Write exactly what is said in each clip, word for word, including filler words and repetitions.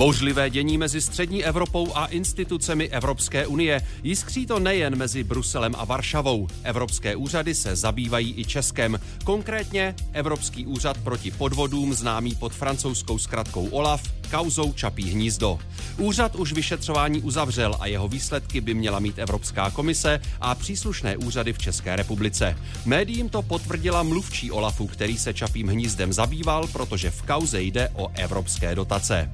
Bouřlivé dění mezi střední Evropou a institucemi Evropské unie. Jiskří to nejen mezi Bruselem a Varšavou. Evropské úřady se zabývají i Českem. Konkrétně Evropský úřad proti podvodům, známý pod francouzskou zkratkou OLAF, kauzou Čapí hnízdo. Úřad už vyšetřování uzavřel a jeho výsledky by měla mít Evropská komise a příslušné úřady v České republice. Médiím to potvrdila mluvčí OLAFu, který se Čapím hnízdem zabýval, protože v kauze jde o evropské dotace.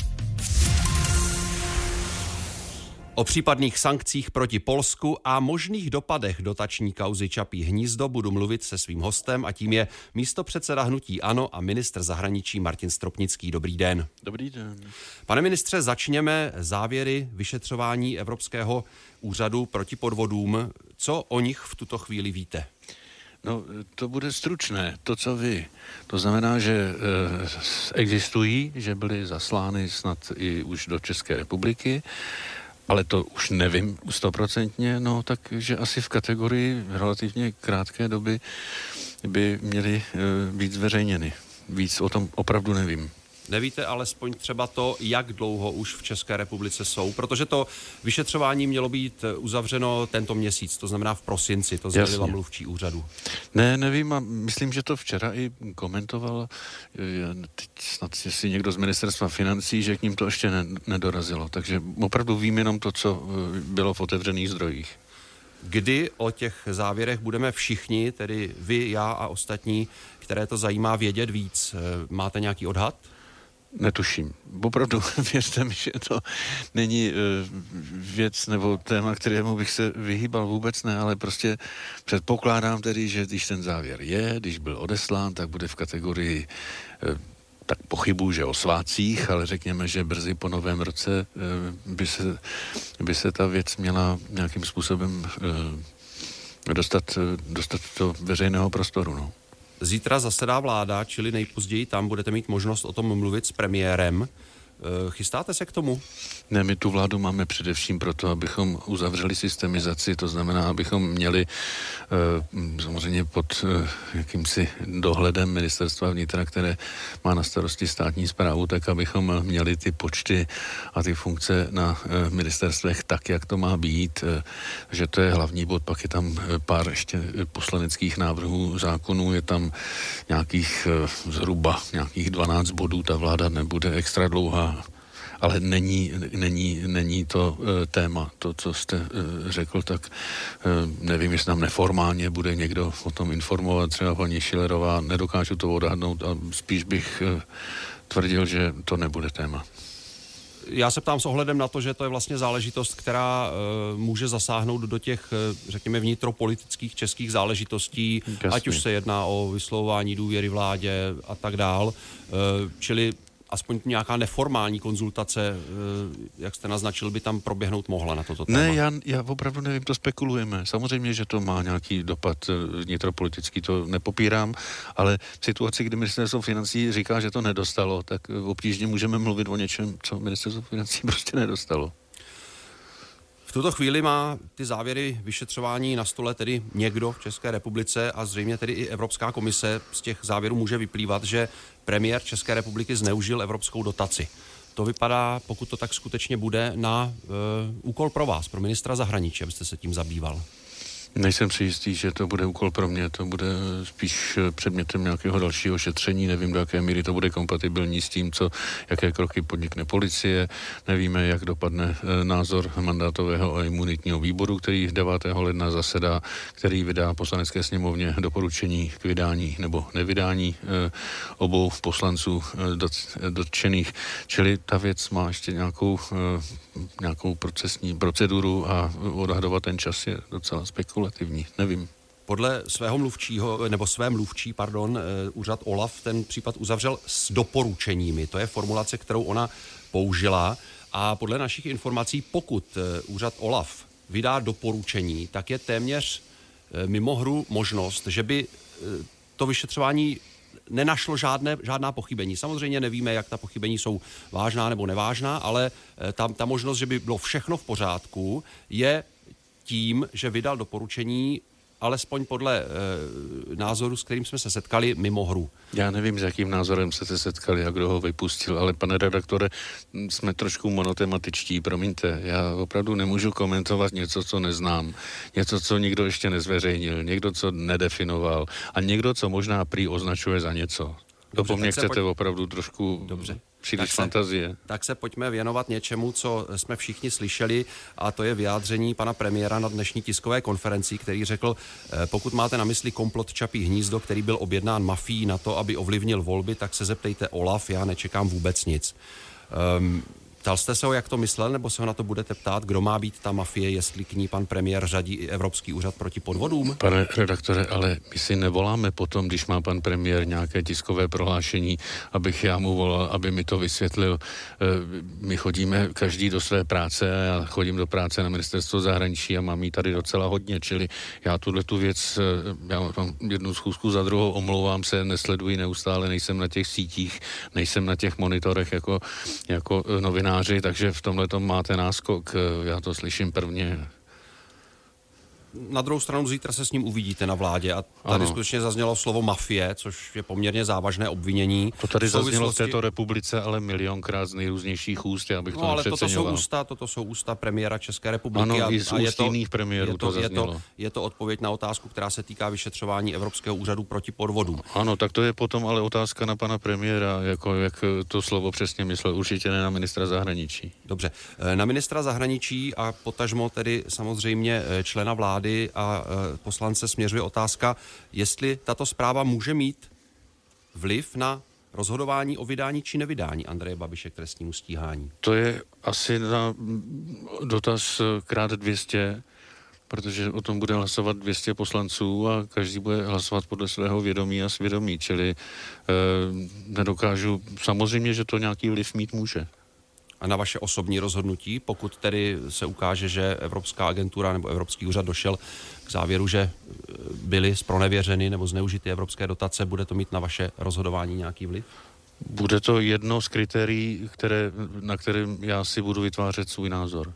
O případných sankcích proti Polsku a možných dopadech dotační kauzy Čapí hnízdo budu mluvit se svým hostem a tím je místopředseda hnutí ANO a ministr zahraničí Martin Stropnický. Dobrý den. Dobrý den. Pane ministře, začněme závěry vyšetřování Evropského úřadu proti podvodům. Co o nich v tuto chvíli víte? No, to bude stručné, to, co vy. To znamená, že e, existují, že byly zaslány snad i už do České republiky, ale to už nevím stoprocentně, no takže asi v kategorii relativně krátké doby by měly e, být zveřejněny. Víc o tom opravdu nevím. Nevíte alespoň třeba to, jak dlouho už v České republice jsou, protože to vyšetřování mělo být uzavřeno tento měsíc, to znamená v prosinci, to sdělila mluvčí úřadu. Ne, nevím a myslím, že to včera i komentoval teď snad si někdo z ministerstva financí, že k ním to ještě ne, nedorazilo, takže opravdu vím jenom to, co bylo v otevřených zdrojích. Kdy o těch závěrech budeme všichni, tedy vy, já a ostatní, které to zajímá, vědět víc? Máte nějaký odhad? Netuším. Opravdu věřte mi, že to není uh, věc nebo téma, kterému bych se vyhýbal, vůbec ne, ale prostě předpokládám tedy, že když ten závěr je, když byl odeslán, tak bude v kategorii uh, tak pochybuji, že o svátcích, ale řekněme, že brzy po novém roce uh, by, se, by se ta věc měla nějakým způsobem uh, dostat, uh, dostat do veřejného prostoru, no. Zítra zasedá vláda, čili nejpozději tam budete mít možnost o tom mluvit s premiérem. Chystáte se k tomu? Ne, my tu vládu máme především proto, abychom uzavřeli systemizaci, to znamená, abychom měli uh, samozřejmě pod uh, jakýmsi dohledem ministerstva vnitra, které má na starosti státní správu, tak abychom měli ty počty a ty funkce na uh, ministerstvech tak, jak to má být, uh, že to je hlavní bod, pak je tam uh, pár ještě poslaneckých návrhů zákonů, je tam nějakých uh, zhruba nějakých dvanáct bodů, ta vláda nebude extra dlouhá, ale není, není, není to uh, téma, to, co jste uh, řekl, tak uh, nevím, jestli nám neformálně bude někdo o tom informovat, třeba paní Schillerová, nedokážu to odhadnout a spíš bych uh, tvrdil, že to nebude téma. Já se ptám s ohledem na to, že to je vlastně záležitost, která uh, může zasáhnout do těch, uh, řekněme, vnitropolitických českých záležitostí, Jasně. ať už se jedná o vyslovování důvěry vládě a tak dál, uh, čili aspoň nějaká neformální konzultace, jak jste naznačil, by tam proběhnout mohla na toto téma. Ne, já, já opravdu nevím, to spekulujeme. Samozřejmě, že to má nějaký dopad vnitropolitický, to nepopírám, ale v situaci, kdy ministerstvo financí říká, že to nedostalo, tak obtížně můžeme mluvit o něčem, co ministerstvo financí prostě nedostalo. V tuto chvíli má ty závěry vyšetřování na stole tedy někdo v České republice a zřejmě tedy i Evropská komise. Z těch závěrů může vyplývat, že premiér České republiky zneužil evropskou dotaci. To vypadá, pokud to tak skutečně bude, na e, úkol pro vás, pro ministra zahraničí, abyste se tím zabýval. Nejsem si jistý, že to bude úkol pro mě, to bude spíš předmětem nějakého dalšího šetření, nevím, do jaké míry to bude kompatibilní s tím, co, jaké kroky podnikne policie, nevíme, jak dopadne názor mandátového a imunitního výboru, který devátého ledna zasedá, který vydá Poslanecké sněmovně doporučení k vydání nebo nevydání eh, obou poslanců eh, dot, dotčených, čili ta věc má ještě nějakou, eh, nějakou procesní proceduru a odhadovat ten čas je docela spekulativní. Nevím. Podle svého mluvčího, nebo své mluvčí, pardon, úřad OLAF ten případ uzavřel s doporučeními. To je formulace, kterou ona použila. A podle našich informací, pokud úřad OLAF vydá doporučení, tak je téměř mimo hru možnost, že by to vyšetřování nenašlo žádné, žádná pochybení. Samozřejmě nevíme, jak ta pochybení jsou vážná nebo nevážná, ale ta, ta možnost, že by bylo všechno v pořádku, je tím, že vydal doporučení alespoň podle e, názoru, s kterým jsme se setkali, mimo hru. Já nevím, s jakým názorem jste se setkali a kdo ho vypustil, ale pane redaktore, jsme trošku monotematičtí, promiňte. Já opravdu nemůžu komentovat něco, co neznám. Něco, co nikdo ještě nezveřejnil, někdo, co nedefinoval a někdo, co možná prý označuje za něco. To po mně chcete pojď... opravdu trošku Dobře. příliš tak fantazie. Se, tak se pojďme věnovat něčemu, co jsme všichni slyšeli, a to je vyjádření pana premiéra na dnešní tiskové konferenci, který řekl, pokud máte na mysli komplot Čapí hnízdo, který byl objednán mafií na to, aby ovlivnil volby, tak se zeptejte Olaf, já nečekám vůbec nic. Um, Ptal jste se ho, jak to myslel, nebo se ho na to budete ptát, kdo má být ta mafie, jestli k ní pan premiér řadí i Evropský úřad proti podvodům? Pane redaktore, ale my si nevoláme potom, když má pan premiér nějaké tiskové prohlášení, abych já mu volal, aby mi to vysvětlil. My chodíme každý do své práce a já chodím do práce na ministerstvo zahraničí a mám jí tady docela hodně, čili já tuhle tu věc, já mám jednu schůzku za druhou, omlouvám se, nesleduji neustále, nejsem na těch sítích, nejsem na těch monitorech jako, jako novinář. Takže v tomhletom máte náskok, já to slyším prvně. Na druhou stranu zítra se s ním uvidíte na vládě a tady ano. skutečně zaznělo slovo mafie, což je poměrně závažné obvinění. To tady v souvislosti... zaznělo v této republice, ale milionkrát z nejrůznějších úst, já bych no, to ale nepřeceňoval. Toto jsou ústa, toto jsou ústa premiéra České republiky. Ano, a, i z a je úst to, jiných premiérů je to, to zaznělo. Je to, je to odpověď na otázku, která se týká vyšetřování Evropského úřadu proti podvodům. Ano, tak to je potom ale otázka na pana premiéra, jako jak to slovo přesně myslel, určitě ne na ministra zahraničí. Dobře, na ministra zahraničí a potažmo tedy samozřejmě člena vlády a poslance směřuje otázka, jestli tato zpráva může mít vliv na rozhodování o vydání či nevydání Andreje Babiše k trestnímu stíhání. To je asi na dotaz krát dvě stě, protože o tom bude hlasovat dvě stě poslanců a každý bude hlasovat podle svého vědomí a svědomí, čili eh, nedokážu, samozřejmě, že to nějaký vliv mít může. A na vaše osobní rozhodnutí, pokud tedy se ukáže, že Evropská agentura nebo Evropský úřad došel k závěru, že byly zpronevěřeny nebo zneužity evropské dotace, bude to mít na vaše rozhodování nějaký vliv? Bude to jedno z kritérií, které, na kterém já si budu vytvářet svůj názor.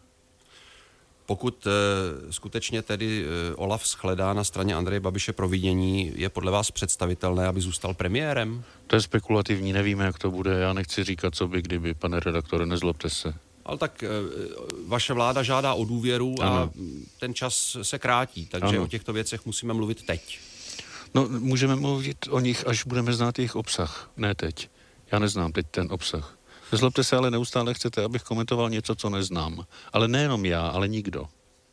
Pokud e, skutečně tedy e, Olaf shledá na straně Andreje Babiše provinění, je podle vás představitelné, aby zůstal premiérem? To je spekulativní, nevíme, jak to bude. Já nechci říkat, co by kdyby, pane redaktore, nezlobte se. Ale tak e, vaše vláda žádá o důvěru a ano. ten čas se krátí, takže ano. o těchto věcech musíme mluvit teď. No, můžeme mluvit o nich, až budeme znát jejich obsah, ne teď. Já neznám teď ten obsah. Nezlobte se, ale neustále chcete, abych komentoval něco, co neznám. Ale nejenom já, ale nikdo.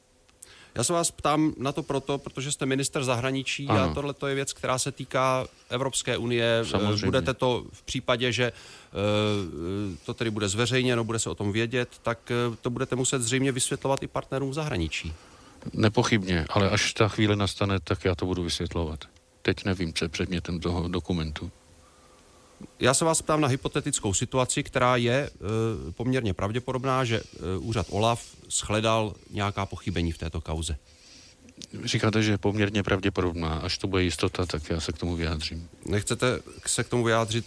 Já se vás ptám na to proto, protože jste ministr zahraničí ano. a tohle to je věc, která se týká Evropské unie. Samozřejmě. Budete to v případě, že uh, to tedy bude zveřejněno, bude se o tom vědět, tak uh, to budete muset zřejmě vysvětlovat i partnerům v zahraničí. Nepochybně, ale až ta chvíle nastane, tak já to budu vysvětlovat. Teď nevím, co je předmětem toho dokumentu. Já se vás ptám na hypotetickou situaci, která je e, poměrně pravděpodobná, že e, úřad Olaf shledal nějaká pochybení v této kauze. Říkáte, že je poměrně pravděpodobná. Až to bude jistota, tak já se k tomu vyjádřím. Nechcete se k tomu vyjádřit,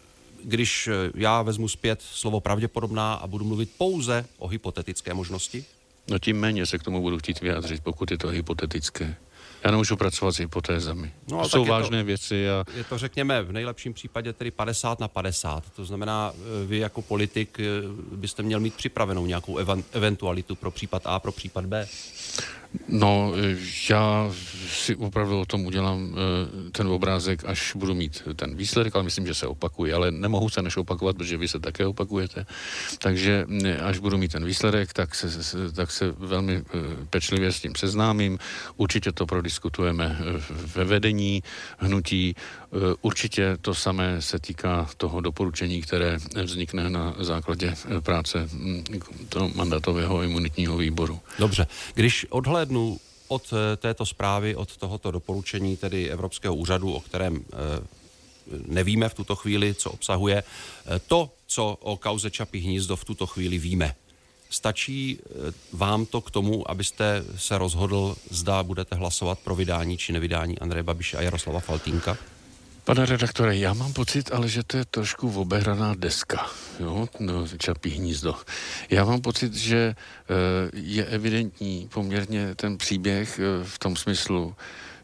když já vezmu zpět slovo pravděpodobná a budu mluvit pouze o hypotetické možnosti? No tím méně se k tomu budu chtít vyjádřit, pokud je to hypotetické. Já nemůžu pracovat s hypotézami. No, to jsou vážné to, věci. A... Je to, řekněme, v nejlepším případě tedy padesát na padesát. To znamená, vy jako politik byste měl mít připravenou nějakou evan- eventualitu pro případ A, pro případ B. No, já si opravdu o tom udělám ten obrázek, až budu mít ten výsledek, ale myslím, že se opakuji, ale nemohu se než opakovat, protože vy se také opakujete. Takže až budu mít ten výsledek, tak se, tak se velmi pečlivě s tím seznámím. Určitě to prodiskutujeme ve vedení hnutí. Určitě to samé se týká toho doporučení, které vznikne na základě práce toho mandátového imunitního výboru. Dobře, když odhlédnu od této zprávy, od tohoto doporučení, tedy Evropského úřadu, o kterém nevíme v tuto chvíli, co obsahuje, to, co o kauze Čapí hnízdo v tuto chvíli víme, stačí vám to k tomu, abyste se rozhodl, zda budete hlasovat pro vydání či nevydání Andreje Babiše a Jaroslava Faltýnka? Pane redaktore, já mám pocit, ale že to je trošku obehraná deska, jo, no, Čapí hnízdo. Já mám pocit, že e, je evidentní poměrně ten příběh e, v tom smyslu,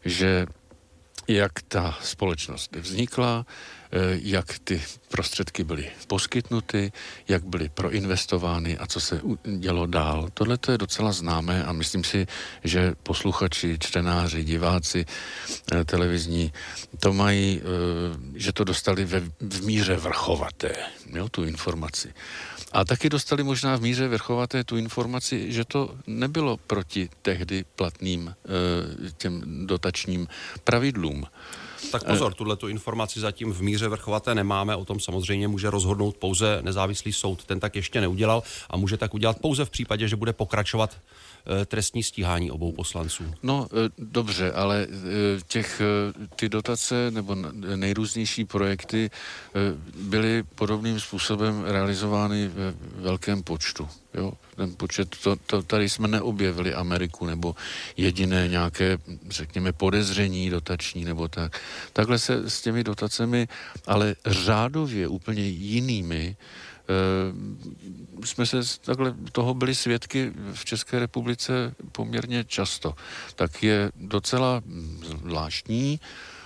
že jak ta společnost vznikla, jak ty prostředky byly poskytnuty, jak byly proinvestovány a co se dělo dál. Tohle to je docela známé a myslím si, že posluchači, čtenáři, diváci televizní to mají, že to dostali ve, v míře vrchovaté, jo, tu informaci. A taky dostali možná v míře vrchovaté tu informaci, že to nebylo proti tehdy platným těm dotačním pravidlům. Tak pozor, tuhle tu informaci zatím v míře vrchovaté nemáme, o tom samozřejmě může rozhodnout pouze nezávislý soud, ten tak ještě neudělal a může tak udělat pouze v případě, že bude pokračovat trestní stíhání obou poslanců. No dobře, ale těch, ty dotace nebo nejrůznější projekty byly podobným způsobem realizovány ve velkém počtu. Jo? Ten počet, to, to, tady jsme neobjevili Ameriku nebo jediné nějaké, řekněme, podezření dotační nebo tak. Takhle se s těmi dotacemi, ale řádově úplně jinými, e, jsme se takhle toho byli svědky v České republice poměrně často. Tak je docela zvláštní,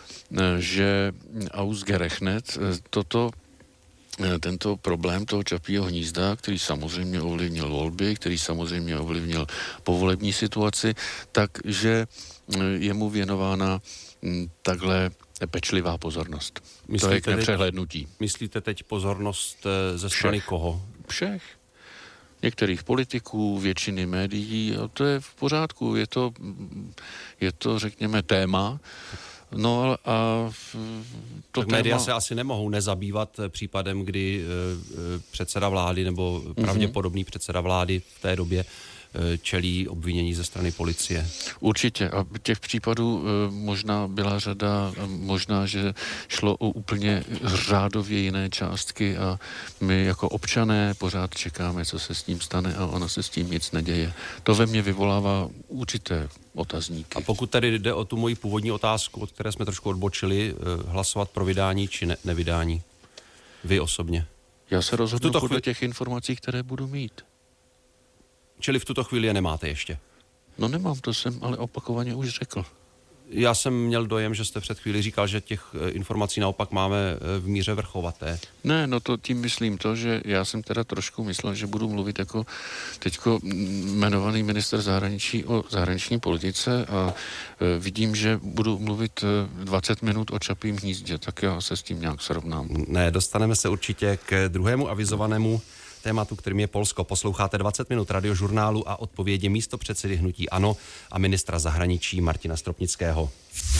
že Ausgerechnet toto tento problém toho Čapího hnízda, který samozřejmě ovlivnil volby, který samozřejmě ovlivnil povolební situaci, takže je mu věnována takhle pečlivá pozornost. Myslíte to je k nepřehlédnutí. Teď, myslíte teď pozornost ze strany Všech. koho? Všech. Některých politiků, většiny médií, a to je v pořádku, je to, je to řekněme, téma. No a to tak média se asi nemohou nezabývat případem, kdy e, předseda vlády nebo pravděpodobný předseda vlády v té době e, čelí obvinění ze strany policie. Určitě. A těch případů e, možná byla řada, možná, že šlo o úplně řádově jiné částky a my jako občané pořád čekáme, co se s tím stane a ono se s tím nic neděje. To ve mně vyvolává určité otazníky. A pokud tedy jde o tu moji původní otázku, od které jsme trošku odbočili, hlasovat pro vydání či ne- nevydání? Vy osobně? Já se rozhodnu podle chvíli... těch informací, které budu mít. Čili v tuto chvíli je nemáte ještě? No nemám, to jsem ale opakovaně už řekl. Já jsem měl dojem, že jste před chvíli říkal, že těch informací naopak máme v míře vrchovaté. Ne, no to tím myslím to, že já jsem teda trošku myslel, že budu mluvit jako teďko jmenovaný minister zahraničí o zahraniční politice a e, vidím, že budu mluvit dvacet minut o Čapím hnízdě, tak já se s tím nějak srovnám. Ne, dostaneme se určitě k druhému avizovanému tématu, kterým je Polsko. Posloucháte dvacet minut radiožurnálu a odpovědi místopředsedy hnutí ANO a ministra zahraničí Martina Stropnického.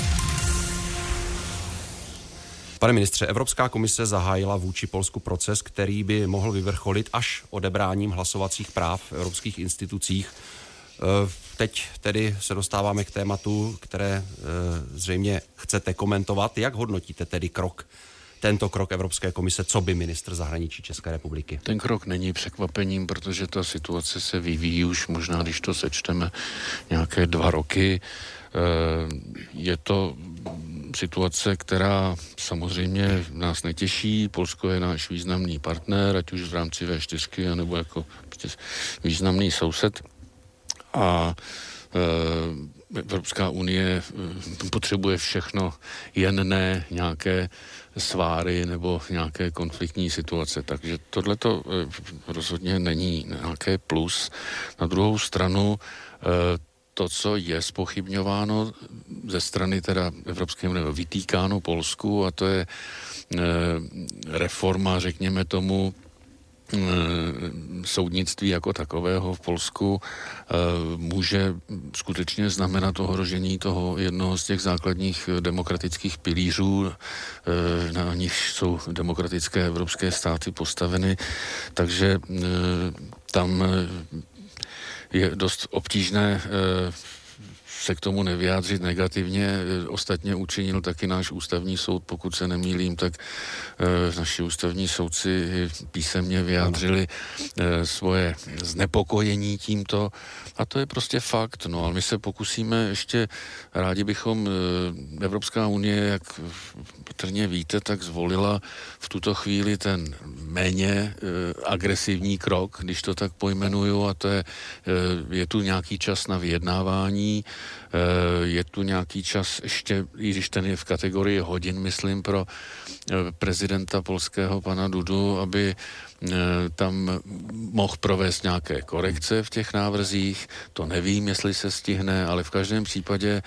Pane ministře, Evropská komise zahájila vůči Polsku proces, který by mohl vyvrcholit až odebráním hlasovacích práv v evropských institucích. Teď tedy se dostáváme k tématu, které zřejmě chcete komentovat. Jak hodnotíte tedy krok tento krok Evropské komise, co by ministr zahraničí České republiky? Ten krok není překvapením, protože ta situace se vyvíjí už možná, když to sečteme, nějaké dva roky. Je to situace, která samozřejmě nás netěší. Polsko je náš významný partner, ať už v rámci vé čtyři, anebo jako prostě významný soused. A Evropská unie potřebuje všechno, jen ne nějaké sváry nebo nějaké konfliktní situace. Takže tohleto rozhodně není nějaké plus. Na druhou stranu to, co je zpochybňováno ze strany teda Evropské unie, vytýkáno Polsku, a to je reforma, řekněme tomu, soudnictví jako takového v Polsku může skutečně znamenat ohrožení toho jednoho z těch základních demokratických pilířů, na nich jsou demokratické evropské státy postaveny, takže tam je dost obtížné se k tomu nevyjádřit negativně. Ostatně učinil taky náš ústavní soud, pokud se nemýlím, tak e, naši ústavní soudci písemně vyjádřili e, svoje znepokojení tímto a to je prostě fakt. No ale my se pokusíme ještě, rádi bychom, e, Evropská unie, jak patrně víte, tak zvolila v tuto chvíli ten méně e, agresivní krok, když to tak pojmenuju, a to je, e, je tu nějaký čas na vyjednávání. Je tu nějaký čas ještě, i když ten je v kategorii hodin, myslím, pro prezidenta polského pana Dudu, aby tam mohl provést nějaké korekce v těch návrzích. To nevím, jestli se stihne, ale v každém případě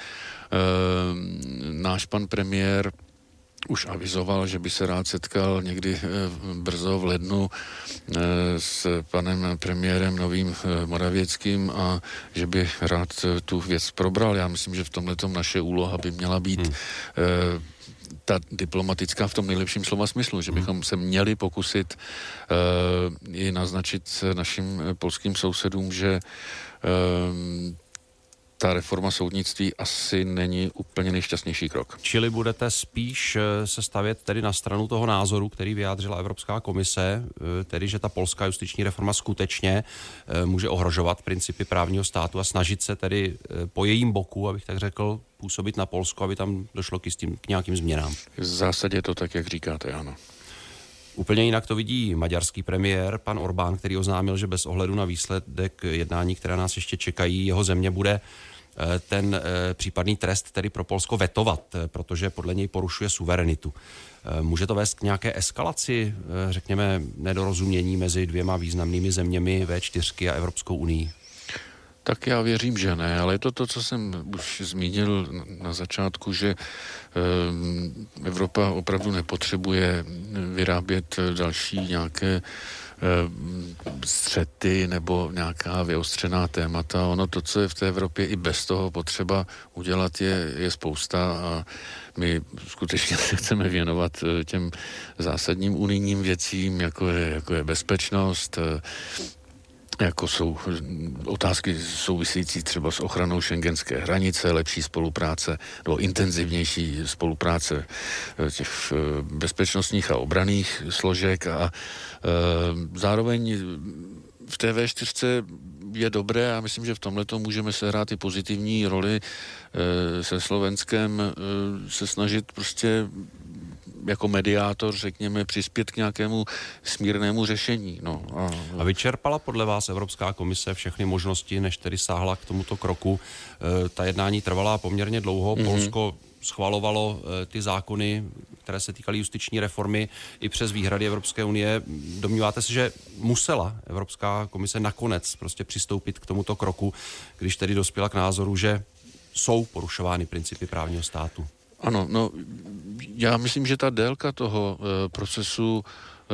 náš pan premiér už avizoval, že by se rád setkal někdy brzo v lednu s panem premiérem novým Morawieckým a že by rád tu věc probral. Já myslím, že v tomhletom naše úloha by měla být hmm. ta diplomatická v tom nejlepším slova smyslu, že bychom se měli pokusit uh, i naznačit našim polským sousedům, že uh, ta reforma soudnictví asi není úplně nejšťastnější krok. Čili budete spíš se stavět tedy na stranu toho názoru, který vyjádřila Evropská komise, tedy že ta polská justiční reforma skutečně může ohrožovat principy právního státu a snažit se tedy po jejím boku, abych tak řekl, působit na Polsko, aby tam došlo k, jistým, k nějakým změnám. V zásadě je to tak, jak říkáte, ano. Úplně jinak to vidí maďarský premiér, pan Orbán, který oznámil, že bez ohledu na výsledek jednání, které nás ještě čekají, jeho země bude ten případný trest tedy pro Polsko vetovat, protože podle něj porušuje suverenitu. Může to vést k nějaké eskalaci, řekněme, nedorozumění mezi dvěma významnými zeměmi vé čtyři a Evropskou unii? Tak já věřím, že ne, ale je to to, co jsem už zmínil na začátku, že Evropa opravdu nepotřebuje vyrábět další nějaké střety nebo nějaká vyostřená témata. Ono to, co je v té Evropě i bez toho potřeba udělat, je, je spousta a my skutečně se chceme věnovat těm zásadním unijním věcím, jako je, jako je bezpečnost, jako jsou otázky související třeba s ochranou šengenské hranice, lepší spolupráce nebo intenzivnější spolupráce těch bezpečnostních a obranných složek a e, zároveň v té vé čtyři je dobré a myslím, že v tomhleto můžeme sehrát i pozitivní roli e, se Slovenskem, e, se snažit prostě jako mediátor, řekněme, přispět k nějakému smírnému řešení. No, a... a vyčerpala podle vás Evropská komise všechny možnosti, než tedy sáhla k tomuto kroku? E, ta jednání trvala poměrně dlouho. Mm-hmm. Polsko schvalovalo e, ty zákony, které se týkaly justiční reformy i přes výhrady Evropské unie. Domníváte se, že musela Evropská komise nakonec prostě přistoupit k tomuto kroku, když tedy dospěla k názoru, že jsou porušovány principy právního státu? Ano, no já myslím, že ta délka toho e, procesu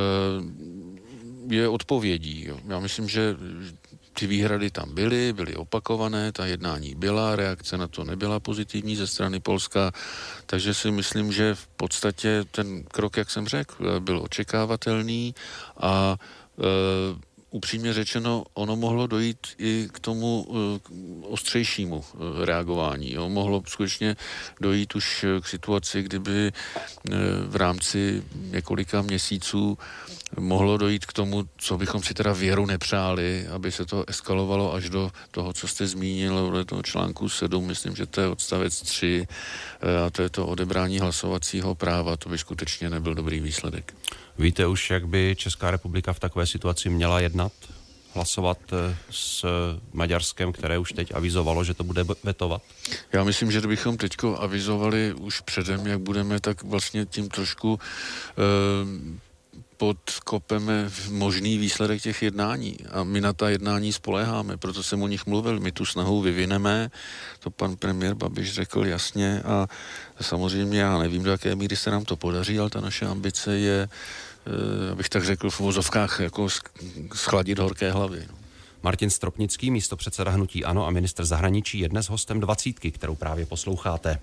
e, je odpovědí. Jo. Já myslím, že ty výhrady tam byly, byly opakované, ta jednání byla, reakce na to nebyla pozitivní ze strany Polska, takže si myslím, že v podstatě ten krok, jak jsem řekl, byl očekávatelný a e, upřímně řečeno, ono mohlo dojít i k tomu uh, ostřejšímu uh, reagování. Jo. Mohlo skutečně dojít už k situaci, kdyby uh, v rámci několika měsíců mohlo dojít k tomu, co bychom si teda věru nepřáli, aby se to eskalovalo až do toho, co jste zmínil, do toho článku sedm, myslím, že to je odstavec tři, uh, a to je to odebrání hlasovacího práva. To by skutečně nebyl dobrý výsledek. Víte už, jak by Česká republika v takové situaci měla jednat? Hlasovat s Maďarskem, které už teď avizovalo, že to bude vetovat? Já myslím, že kdybychom teďko avizovali už předem, jak budeme, tak vlastně tím trošku eh, podkopeme možný výsledek těch jednání. A my na ta jednání spoléháme, proto jsem o nich mluvil. My tu snahu vyvineme, to pan premiér Babiš řekl jasně a samozřejmě já nevím, do jaké míry se nám to podaří, ale ta naše ambice je, abych tak řekl, v uvozovkách jako schladit horké hlavy. No. Martin Stropnický, místopředseda hnutí ANO a ministr zahraničí, je dnes hostem dvacítky, kterou právě posloucháte.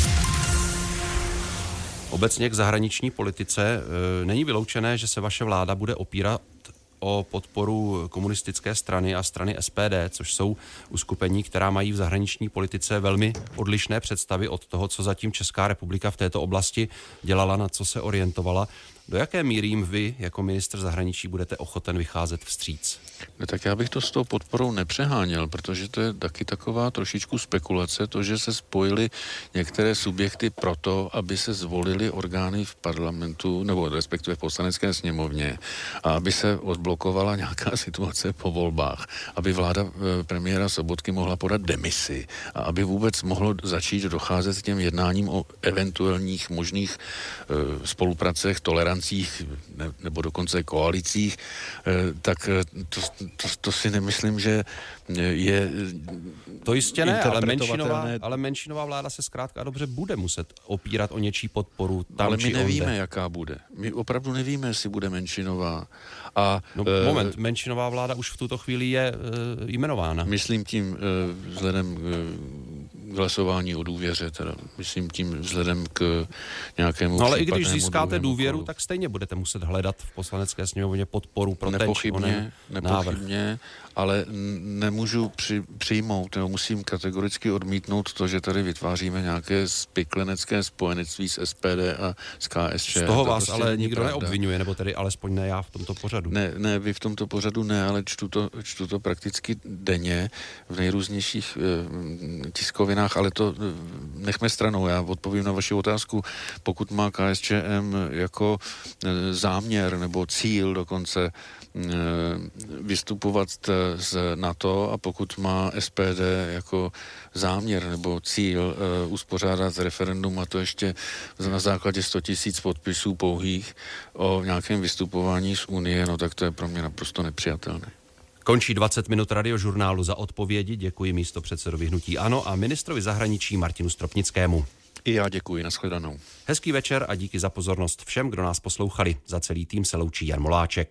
Obecně k zahraniční politice e, není vyloučené, že se vaše vláda bude opírat o podporu komunistické strany a strany S P D, což jsou uskupení, která mají v zahraniční politice velmi odlišné představy od toho, co zatím Česká republika v této oblasti dělala, na co se orientovala. Do jaké míry jim vy jako ministr zahraničí budete ochoten vycházet vstříc? No, tak já bych to s tou podporou nepřeháněl, protože to je taky taková trošičku spekulace, to, že se spojily některé subjekty proto, aby se zvolily orgány v parlamentu, nebo respektive v poslanecké sněmovně, a aby se odblokovala nějaká situace po volbách, aby vláda e, premiéra Sobotky mohla podat demisi a aby vůbec mohlo začít docházet k těm jednáním o eventuálních možných e, spolupracech, tolerancích ne, nebo dokonce koalicích, e, tak to, to, to si nemyslím, že je to jistě ne, ale menšinová, ale menšinová vláda se zkrátka dobře bude muset opírat o něčí podporu tam, ale my nevíme, onde. jaká bude. My opravdu nevíme, jestli bude menšinová. A, no, e, moment, menšinová vláda už v tuto chvíli je e, jmenována. Myslím tím e, vzhledem k hlasování o důvěře, teda myslím tím vzhledem k nějakému no, ale i když získáte důvěru, kolu. tak stejně budete muset hledat v poslanecké sněmovně podporu pro nepochybně, ten nepochybně, ale nemůžu při, přijmout, nebo musím kategoricky odmítnout to, že tady vytváříme nějaké spiklenecké spojenectví s S P D a s K S Č. Z toho to vás prostě ale nikdo pravda. neobvinuje, nebo tedy alespoň ne já v tomto pořadu. Ne, ne, vy v tomto pořadu ne, ale čtu to, čtu to prakticky denně v nejrůznějších e, tiskovinách, ale to e, nechme stranou. Já odpovím na vaši otázku. Pokud má K S Č M jako e, záměr nebo cíl dokonce e, vystupovat z NATO a pokud má S P D jako záměr nebo cíl e, uspořádat referendum a to ještě na základě sto tisíc podpisů pouhých o nějakém vystupování z Unie, no tak to je pro mě naprosto nepřijatelné. Končí dvacet minut radiožurnálu. Za odpovědi děkuji místopředsedovi hnutí ANO a ministrovi zahraničí Martinu Stropnickému. I já děkuji, nashledanou. Hezký večer a díky za pozornost všem, kdo nás poslouchali. Za celý tým se loučí Jan Moláček.